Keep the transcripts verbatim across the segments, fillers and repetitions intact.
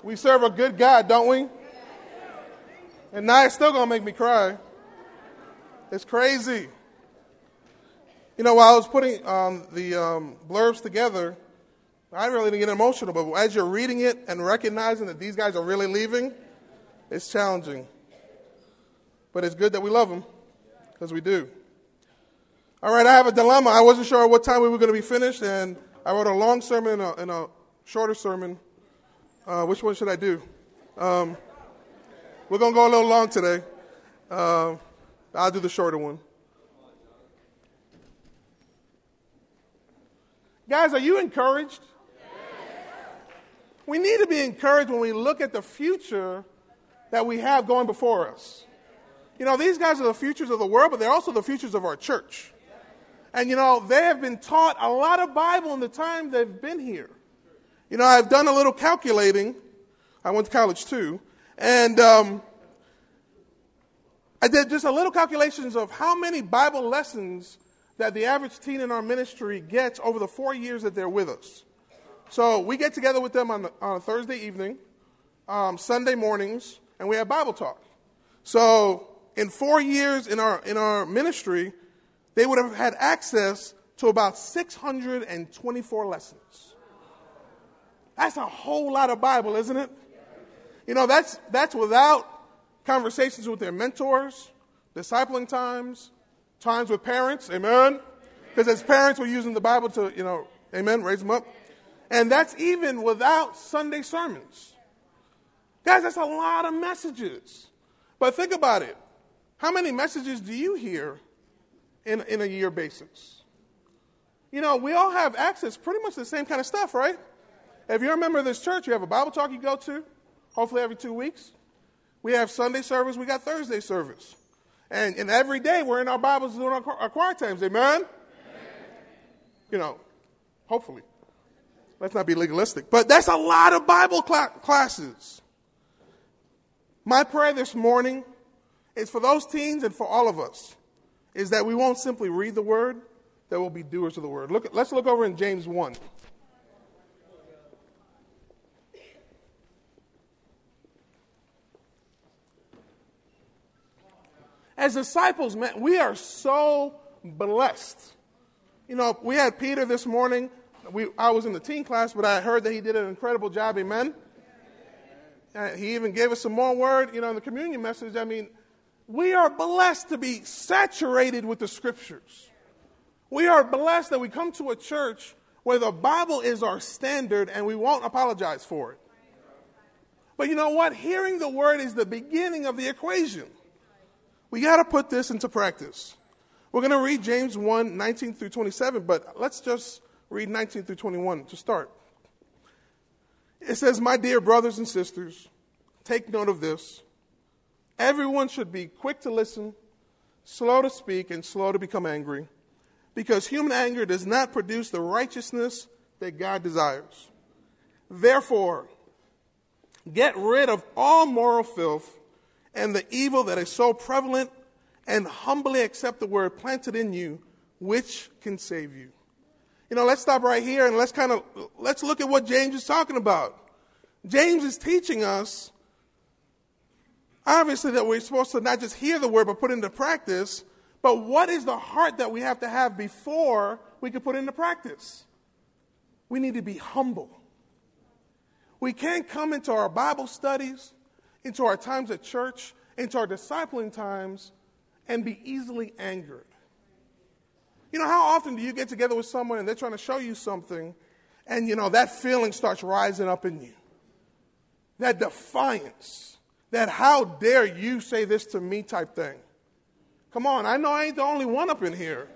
We serve a good God, don't we? And now it's still going to make me cry. It's crazy. You know, while I was putting um, the um, blurbs together, I really didn't get emotional. But as you're reading it and recognizing that these guys are really leaving, it's challenging. But it's good that we love them, because we do. All right, I have a dilemma. I wasn't sure what time we were going to be finished, and I wrote a long sermon and a, and a shorter sermon. Uh, which one should I do? Um, we're going to go a little long today. Uh, I'll do the shorter one. Guys, are you encouraged? We need to be encouraged when we look at the future that we have going before us. You know, these guys are the futures of the world, but they're also the futures of our church. And, you know, they have been taught a lot of Bible in the time they've been here. You know, I've done a little calculating. I went to college, too. And um, I did just a little calculations of how many Bible lessons that the average teen in our ministry gets over the four years that they're with us. So we get together with them on, the, on a Thursday evening, um, Sunday mornings, and we have Bible talk. So in four years in our in our ministry, they would have had access to about six hundred twenty-four lessons. That's a whole lot of Bible, isn't it? You know, that's that's without conversations with their mentors, discipling times, times with parents, amen? Because as parents, we're using the Bible to, you know, amen, raise them up. And that's even without Sunday sermons. Guys, that's a lot of messages. But think about it. How many messages do you hear in, in a year basis? You know, we all have access pretty much to the same kind of stuff, right? If you're a member of this church, you have a Bible talk you go to, hopefully every two weeks. We have Sunday service, we got Thursday service. And, and every day we're in our Bibles doing our, our quiet times, amen? Amen? You know, hopefully. Let's not be legalistic. But that's a lot of Bible cl- classes. My prayer this morning is for those teens and for all of us, is that we won't simply read the Word, that we'll be doers of the Word. Look, let's look over in James one. As disciples, man, we are so blessed. You know, we had Peter this morning. We, I was in the teen class, but I heard that he did an incredible job, amen? Uh, he even gave us some more word, you know, in the communion message. I mean, we are blessed to be saturated with the Scriptures. We are blessed that we come to a church where the Bible is our standard and we won't apologize for it. But you know what? Hearing the Word is the beginning of the equation. We got to put this into practice. We're going to read James one, nineteen through twenty-seven, but let's just read nineteen through twenty-one to start. It says, "My dear brothers and sisters, take note of this. Everyone should be quick to listen, slow to speak, and slow to become angry, because human anger does not produce the righteousness that God desires. Therefore, get rid of all moral filth and the evil that is so prevalent, and humbly accept the word planted in you, which can save you." You know, let's stop right here and let's kind of, let's look at what James is talking about. James is teaching us, obviously, that we're supposed to not just hear the word, but put it into practice. But what is the heart that we have to have before we can put it into practice? We need to be humble. We can't come into our Bible studies, into our times at church, into our discipling times, and be easily angered. You know, how often do you get together with someone and they're trying to show you something, and, you know, that feeling starts rising up in you? That defiance, that how dare you say this to me type thing. Come on, I know I ain't the only one up in here.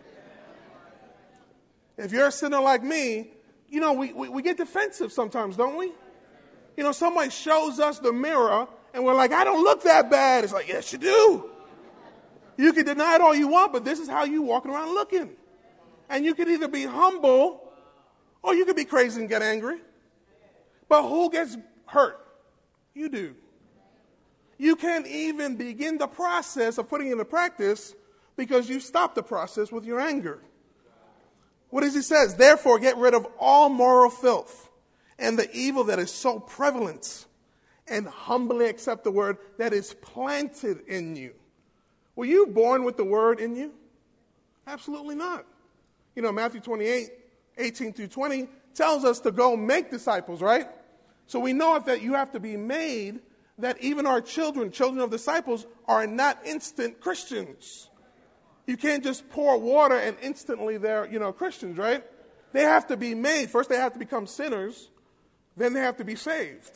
If you're a sinner like me, you know, we, we, we get defensive sometimes, don't we? You know, somebody shows us the mirror, and we're like, I don't look that bad. It's like, yes, you do. You can deny it all you want, but this is how you walking around looking. And you can either be humble, or you can be crazy and get angry. But who gets hurt? You do. You can't even begin the process of putting it into practice because you stopped the process with your anger. What does he say? Therefore, get rid of all moral filth and the evil that is so prevalent, and humbly accept the word that is planted in you. Were you born with the word in you? Absolutely not. You know, Matthew twenty-eight, eighteen through twenty tells us to go make disciples, right? So we know that you have to be made, that even our children, children of disciples, are not instant Christians. You can't just pour water and instantly they're, you know, Christians, right? They have to be made. First they have to become sinners, then they have to be saved.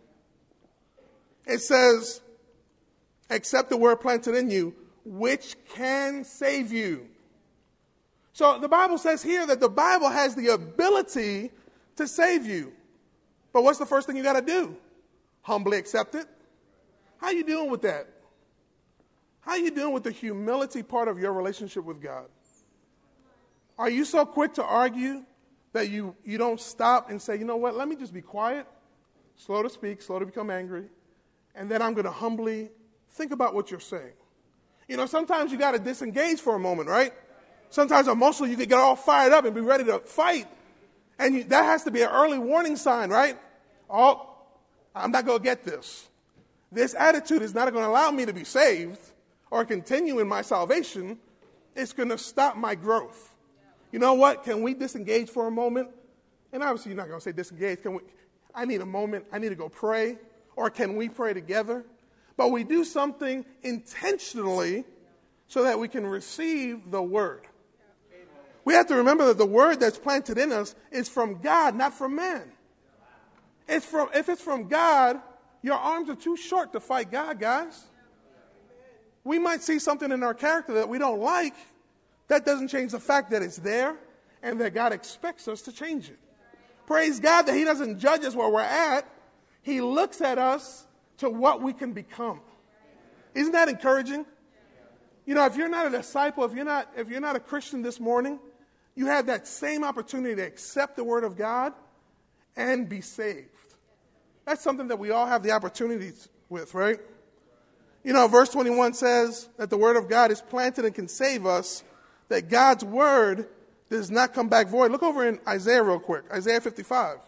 It says, accept the word planted in you, which can save you. So the Bible says here that the Bible has the ability to save you. But what's the first thing you got to do? Humbly accept it. How you doing with that? How you doing with the humility part of your relationship with God? Are you so quick to argue that you, you don't stop and say, you know what, let me just be quiet, slow to speak, slow to become angry, and then I'm going to humbly think about what you're saying. You know, sometimes you got to disengage for a moment, right? Sometimes emotionally you can get all fired up and be ready to fight. And you, that has to be an early warning sign, right? Oh, I'm not going to get this. This attitude is not going to allow me to be saved or continue in my salvation. It's going to stop my growth. You know what? Can we disengage for a moment? And obviously you're not going to say disengage. Can we? I need a moment. I need to go pray. Or can we pray together? But we do something intentionally so that we can receive the word. We have to remember that the word that's planted in us is from God, not from man. It's from, if it's from God, your arms are too short to fight God, guys. We might see something in our character that we don't like. That doesn't change the fact that it's there and that God expects us to change it. Praise God that he doesn't judge us where we're at. He looks at us to what we can become. Isn't that encouraging? You know, if you're not a disciple, if you're not, if you're not a Christian this morning, you have that same opportunity to accept the word of God and be saved. That's something that we all have the opportunities with, right? You know, verse twenty-one says that the word of God is planted and can save us, that God's word does not come back void. Look over in Isaiah real quick, Isaiah fifty-five.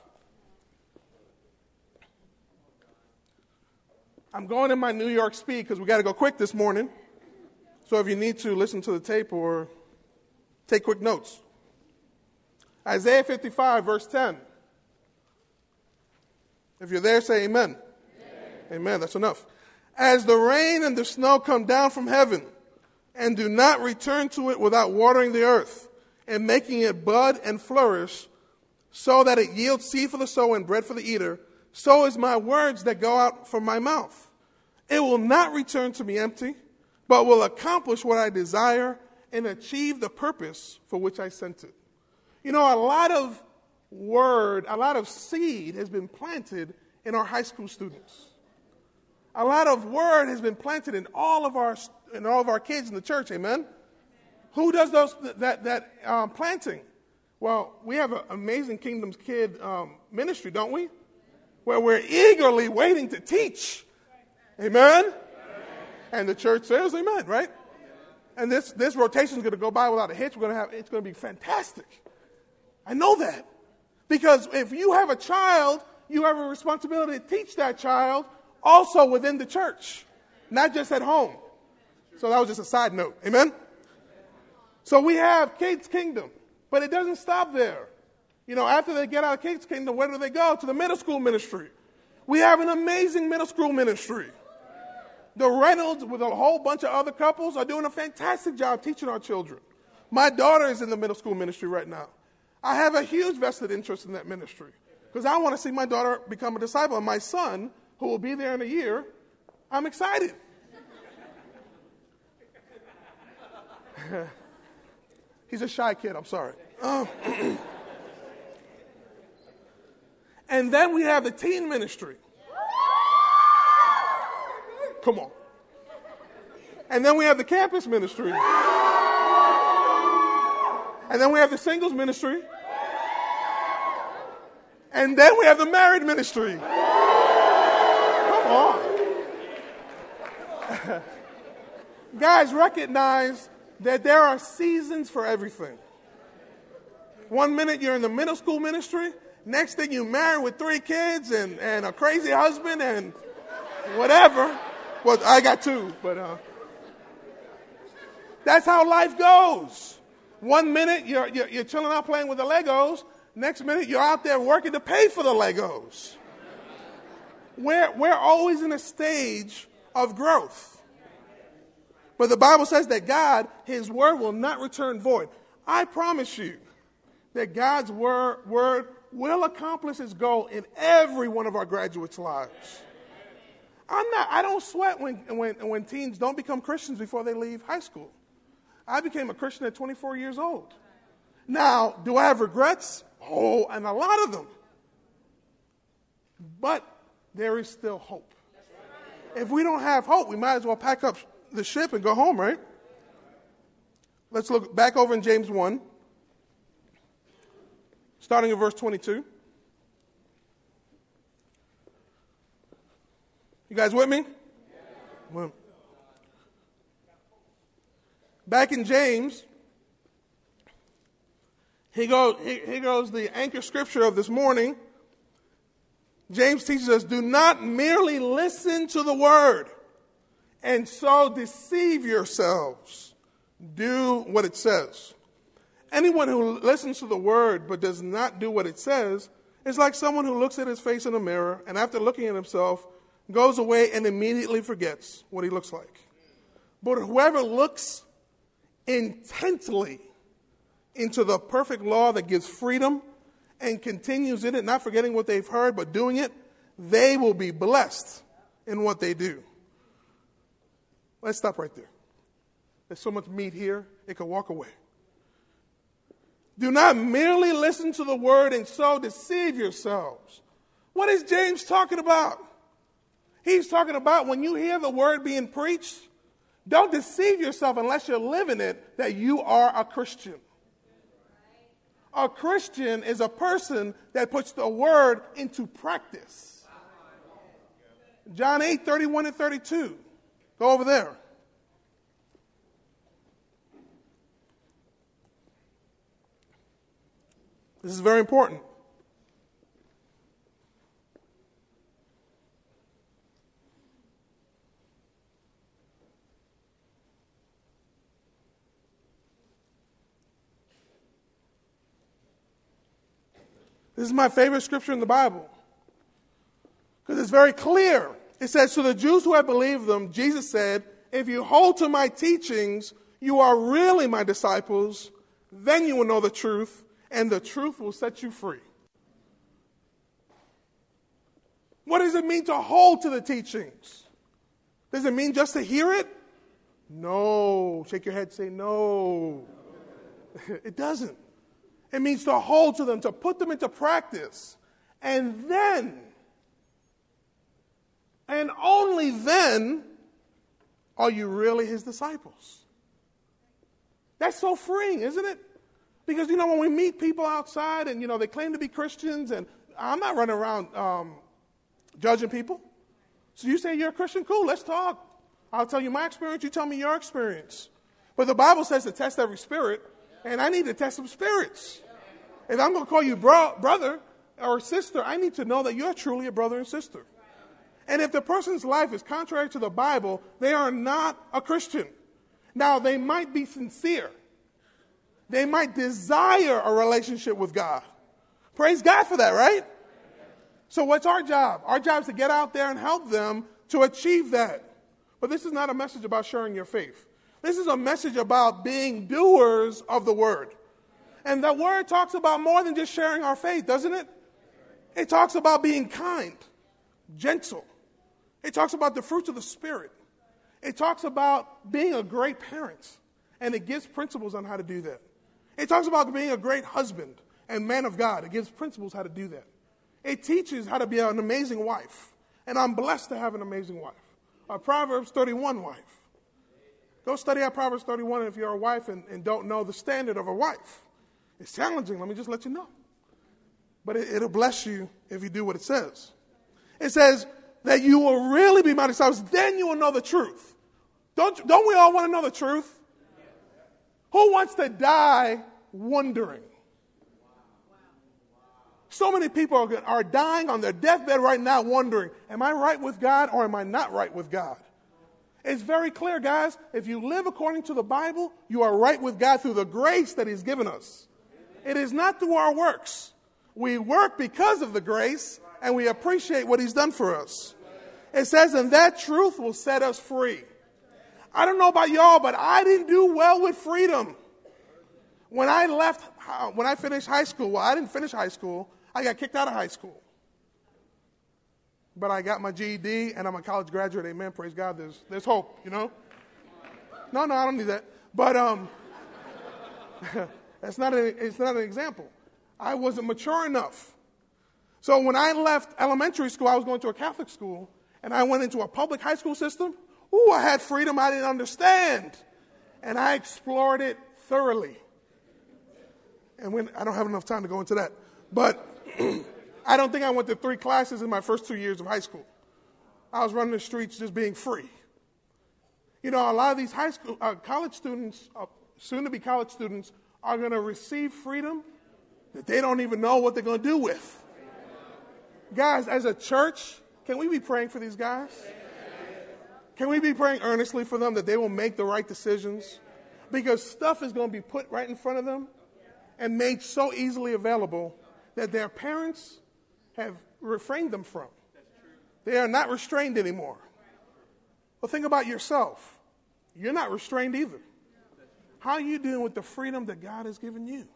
I'm going in my New York speed because we got to go quick this morning. So if you need to, listen to the tape or take quick notes. Isaiah fifty-five, verse ten. If you're there, say amen. Amen. Amen. That's enough. As the rain and the snow come down from heaven and do not return to it without watering the earth and making it bud and flourish, so that it yields seed for the sower and bread for the eater, so is my words that go out from my mouth. It will not return to me empty, but will accomplish what I desire and achieve the purpose for which I sent it. You know, a lot of word, a lot of seed has been planted in our high school students. A lot of word has been planted in all of our in all of our kids in the church. Amen. Who does those that that um, planting? Well, we have an amazing Kingdom's Kid um, ministry, don't we? Where we're eagerly waiting to teach. Amen. Amen. And the church says amen, right? And this this rotation is going to go by without a hitch. We're going to have it's going to be fantastic. I know that. Because if you have a child, you have a responsibility to teach that child also within the church, not just at home. So that was just a side note. Amen? So we have Kids Kingdom, but it doesn't stop there. You know, after they get out of Kids Kingdom, where do they go? To the middle school ministry. We have an amazing middle school ministry. The Reynolds, with a whole bunch of other couples, are doing a fantastic job teaching our children. My daughter is in the middle school ministry right now. I have a huge vested interest in that ministry because I want to see my daughter become a disciple. And my son, who will be there in a year, I'm excited. He's a shy kid, I'm sorry. Um, and then we have the teen ministry. Come on. And then we have the campus ministry. And then we have the singles ministry. And then we have the married ministry. Come on. Guys, recognize that there are seasons for everything. One minute you're in the middle school ministry. Next thing you're married with three kids and, and a crazy husband and whatever. Well, I got two, but uh, that's how life goes. One minute you're, you're you're chilling out playing with the Legos. Next minute you're out there working to pay for the Legos. We're we're always in a stage of growth. But the Bible says that God, His word will not return void. I promise you that God's word, word will accomplish its goal in every one of our graduates' lives. I'm not, I don't sweat when, when, when teens don't become Christians before they leave high school. I became a Christian at twenty-four years old. Now, do I have regrets? Oh, and a lot of them. But there is still hope. If we don't have hope, we might as well pack up the ship and go home, right? Let's look back over in James one, starting in verse twenty-two. You guys with me? Well, back in James, he goes, here goes the anchor scripture of this morning. James teaches us, do not merely listen to the word and so deceive yourselves. Do what it says. Anyone who listens to the word but does not do what it says is like someone who looks at his face in a mirror and after looking at himself goes away and immediately forgets what he looks like. But whoever looks intently into the perfect law that gives freedom and continues in it, not forgetting what they've heard, but doing it, they will be blessed in what they do. Let's stop right there. There's so much meat here, it could walk away. Do not merely listen to the word and so deceive yourselves. What is James talking about? He's talking about when you hear the word being preached, don't deceive yourself unless you're living it that you are a Christian. A Christian is a person that puts the word into practice. John eight, thirty-one and thirty-two. Go over there. This is very important. This is my favorite scripture in the Bible because it's very clear. It says, to the Jews who have believed them, Jesus said, if you hold to my teachings, you are really my disciples. Then you will know the truth, and the truth will set you free. What does it mean to hold to the teachings? Does it mean just to hear it? No. Shake your head, say no. It doesn't. It means to hold to them, to put them into practice. And then, and only then, are you really his disciples. That's so freeing, isn't it? Because, you know, when we meet people outside and, you know, they claim to be Christians, and I'm not running around um, judging people. So you say you're a Christian? Cool, let's talk. I'll tell you my experience, you tell me your experience. But the Bible says to test every spirit, and I need to test some spirits. If I'm going to call you bro- brother or sister, I need to know that you're truly a brother and sister. And if the person's life is contrary to the Bible, they are not a Christian. Now, they might be sincere. They might desire a relationship with God. Praise God for that, right? So what's our job? Our job is to get out there and help them to achieve that. But this is not a message about sharing your faith. This is a message about being doers of the word. And the word talks about more than just sharing our faith, doesn't it? It talks about being kind, gentle. It talks about the fruits of the Spirit. It talks about being a great parent. And it gives principles on how to do that. It talks about being a great husband and man of God. It gives principles how to do that. It teaches how to be an amazing wife. And I'm blessed to have an amazing wife. A Proverbs thirty-one wife. Go study out Proverbs thirty-one if you're a wife and, and don't know the standard of a wife. It's challenging, let me just let you know. But it, it'll bless you if you do what it says. It says that you will really be my disciples, then you will know the truth. Don't, don't we all want to know the truth? Who wants to die wondering? So many people are, are dying on their deathbed right now wondering, am I right with God or am I not right with God? It's very clear, guys. If you live according to the Bible, you are right with God through the grace that he's given us. It is not through our works. We work because of the grace, and we appreciate what he's done for us. It says, and that truth will set us free. I don't know about y'all, but I didn't do well with freedom. When I left, when I finished high school, well, I didn't finish high school. I got kicked out of high school. But I got my G E D, and I'm a college graduate. Amen. Praise God. There's, there's hope, you know. No, no, I don't need that. But um, that's not an, it's not an example. I wasn't mature enough. So when I left elementary school, I was going to a Catholic school, and I went into a public high school system. Ooh, I had freedom I didn't understand. And I explored it thoroughly. And when, I don't have enough time to go into that. But I don't think I went to three classes in my first two years of high school. I was running the streets just being free. You know, a lot of these high school, uh, college students, uh, soon-to-be college students, are going to receive freedom that they don't even know what they're going to do with. Guys, as a church, can we be praying for these guys? Can we be praying earnestly for them that they will make the right decisions? Because stuff is going to be put right in front of them and made so easily available that their parents have refrained them from. They are not restrained anymore. Well, think about yourself. You're not restrained either. How are you doing with the freedom that God has given you?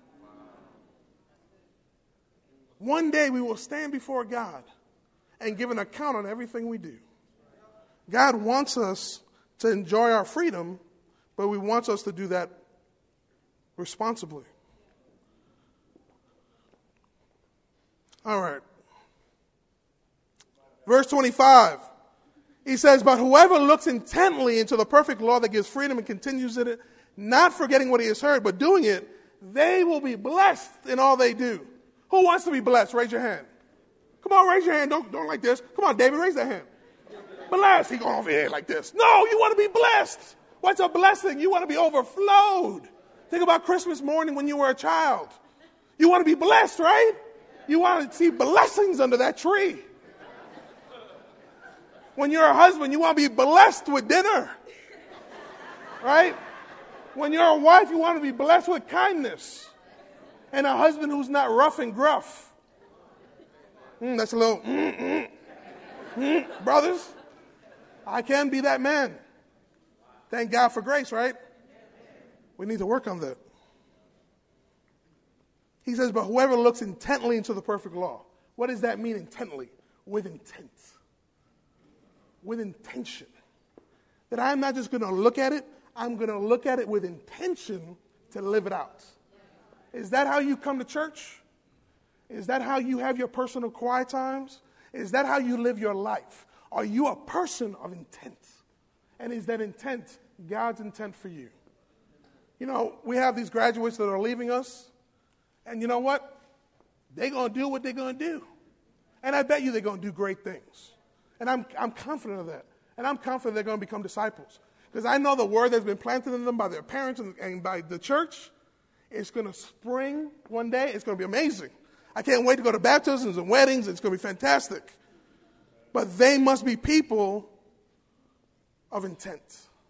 One day we will stand before God and give an account on everything we do. God wants us to enjoy our freedom, but he wants us to do that responsibly. All right. Verse twenty-five. He says, but whoever looks intently into the perfect law that gives freedom and continues in it, not forgetting what he has heard, but doing it, they will be blessed in all they do. Who wants to be blessed? Raise your hand. Come on, raise your hand. Don't, don't like this. Come on, David, raise that hand. Blessed. He going over here like this. No, you want to be blessed. What's a blessing? You want to be overflowed. Think about Christmas morning when you were a child. You want to be blessed, right? You want to see blessings under that tree. When you're a husband, you want to be blessed with dinner. Right? When you're a wife, you want to be blessed with kindness. And a husband who's not rough and gruff. Mm, that's a little, mm, mm, mm, brothers. I can be that man. Thank God for grace, right? We need to work on that. He says, but whoever looks intently into the perfect law. What does that mean, intently? With intent. With intention. That I'm not just going to look at it, I'm going to look at it with intention to live it out. Is that how you come to church? Is that how you have your personal quiet times? Is that how you live your life? Are you a person of intent? And is that intent God's intent for you? You know, we have these graduates that are leaving us, and you know what? They're going to do what they're going to do. And I bet you they're going to do great things. And I'm, I'm confident of that. And I'm confident they're going to become disciples. Because I know the word that's been planted in them by their parents and, and by the church, it's going to spring one day. It's going to be amazing. I can't wait to go to baptisms and weddings. It's going to be fantastic. But they must be people of intent.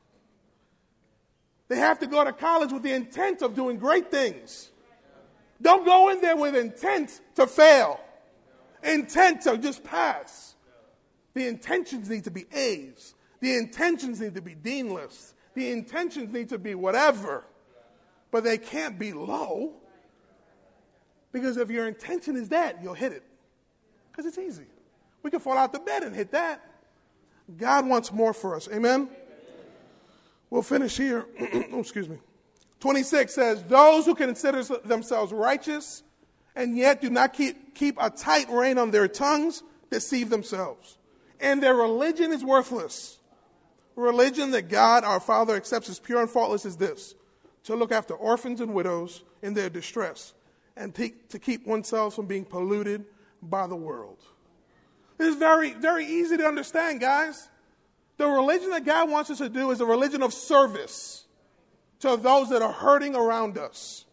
They have to go to college with the intent of doing great things. Don't go in there with intent to fail. Intent to just pass. The intentions need to be A's. The intentions need to be dean lists. The intentions need to be whatever. But they can't be low. Because if your intention is that, you'll hit it. Because it's easy. We can fall out the bed and hit that. God wants more for us. Amen? We'll finish here. Oh, excuse me. twenty-six says, those who consider themselves righteous and yet do not keep, keep a tight rein on their tongues deceive themselves. And their religion is worthless. Religion that God, our Father, accepts as pure and faultless is this: to look after orphans and widows in their distress and to, to keep oneself from being polluted by the world. It's very, very easy to understand, guys. The religion that God wants us to do is a religion of service to those that are hurting around us.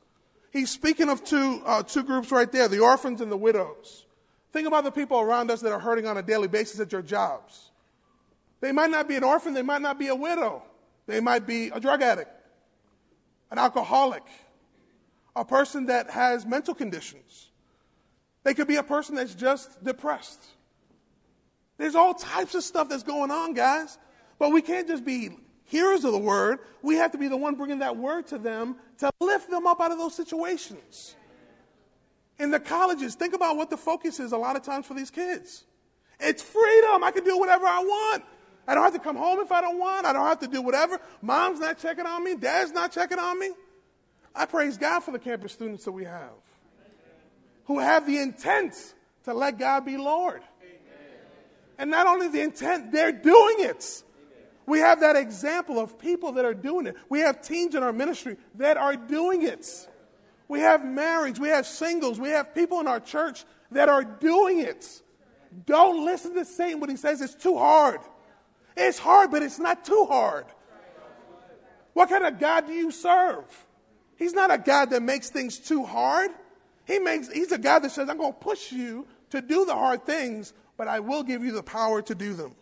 He's speaking of two, uh, two groups right there, the orphans and the widows. Think about the people around us that are hurting on a daily basis at your jobs. They might not be an orphan. They might not be a widow. They might be a drug addict, an alcoholic, a person that has mental conditions. They could be a person that's just depressed. There's all types of stuff that's going on, guys. But we can't just be hearers of the word. We have to be the one bringing that word to them to lift them up out of those situations. In the colleges, think about what the focus is a lot of times for these kids. It's freedom. I can do whatever I want. I don't have to come home if I don't want. I don't have to do whatever. Mom's not checking on me. Dad's not checking on me. I praise God for the campus students that we have who have the intent to let God be Lord. And not only the intent, they're doing it. We have that example of people that are doing it. We have teens in our ministry that are doing it. We have marrieds, we have singles, we have people in our church that are doing it. Don't listen to Satan when he says it's too hard. It's hard, but it's not too hard. What kind of God do you serve? He's not a God that makes things too hard. He makes, he's a God that says, I'm going to push you to do the hard things, but I will give you the power to do them.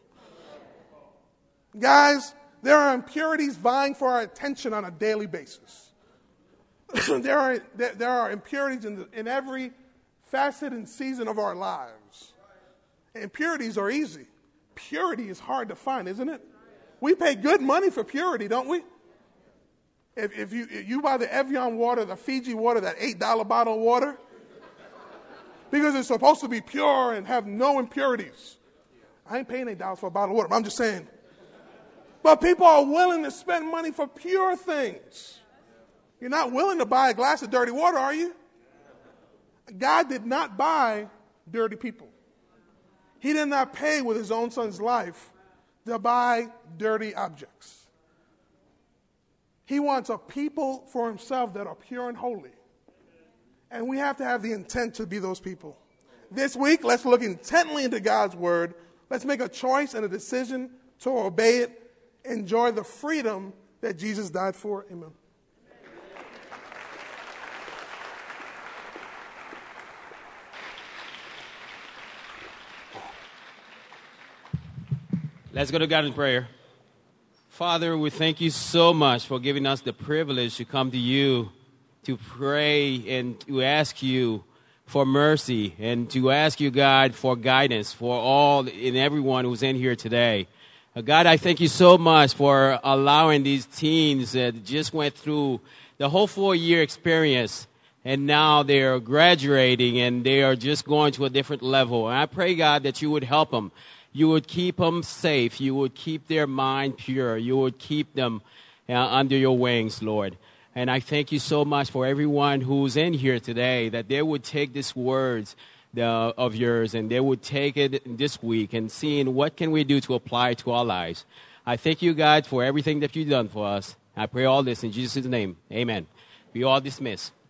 Guys, there are impurities vying for our attention on a daily basis. there are there, there are impurities in, the, in every facet and season of our lives. Impurities are easy. Purity is hard to find, isn't it? We pay good money for purity, don't we? If, if you if you buy the Evian water, the Fiji water, that eight dollar bottle of water, because it's supposed to be pure and have no impurities. I ain't paying eight dollars for a bottle of water, but I'm just saying. But people are willing to spend money for pure things. You're not willing to buy a glass of dirty water, are you? God did not buy dirty people. He did not pay with his own son's life to buy dirty objects. He wants a people for himself that are pure and holy. And we have to have the intent to be those people. This week, let's look intently into God's word. Let's make a choice and a decision to obey it. Enjoy the freedom that Jesus died for. Amen. Let's go to God in prayer. Father, we thank you so much for giving us the privilege to come to you, to pray and to ask you for mercy and to ask you, God, for guidance for all and everyone who's in here today. Uh, God, I thank you so much for allowing these teens that just went through the whole four-year experience, and now they are graduating and they are just going to a different level. And I pray, God, that you would help them. You would keep them safe. You would keep their mind pure. You would keep them uh, under your wings, Lord. And I thank you so much for everyone who's in here today, that they would take these words uh, of yours and they would take it this week and seeing what can we do to apply it to our lives. I thank you, God, for everything that you've done for us. I pray all this in Jesus' name. Amen. Be all dismissed.